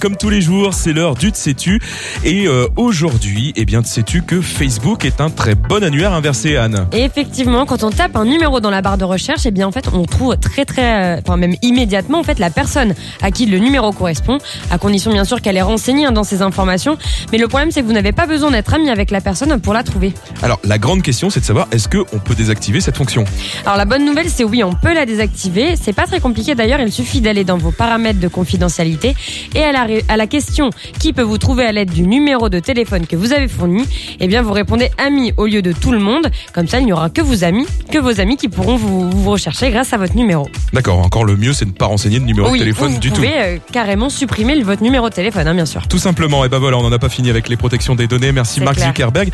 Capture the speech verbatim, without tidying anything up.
Comme tous les jours, c'est l'heure du Sais-tu. Et euh, aujourd'hui, eh bien, sais-tu que Facebook est un très bon annuaire inversé, Anne? Et effectivement, quand on tape un numéro dans la barre de recherche, eh bien en fait, on trouve très très, enfin même immédiatement en fait la personne à qui le numéro correspond, à condition bien sûr qu'elle est renseignée dans ces informations. Mais le problème, c'est que vous n'avez pas besoin d'être ami avec la personne pour la trouver. Alors, la grande question, c'est de savoir est-ce que on peut désactiver cette fonction? Alors la bonne nouvelle, c'est oui, on peut la désactiver. C'est pas très compliqué d'ailleurs. Il suffit d'aller dans vos paramètres de confidentialité et à la à la question qui peut vous trouver à l'aide du numéro de téléphone que vous avez fourni, eh bien vous répondez ami au lieu de tout le monde. Comme ça, il n'y aura que vos amis, que vos amis qui pourront vous, vous rechercher grâce à votre numéro. D'accord, encore le mieux, c'est de ne pas renseigner de numéro oui, de téléphone vous du tout. Vous pouvez euh, carrément supprimer votre numéro de téléphone, hein, bien sûr. Tout simplement, et ben voilà, on n'en a pas fini avec les protections des données. Merci C'est Mark clair. Zuckerberg.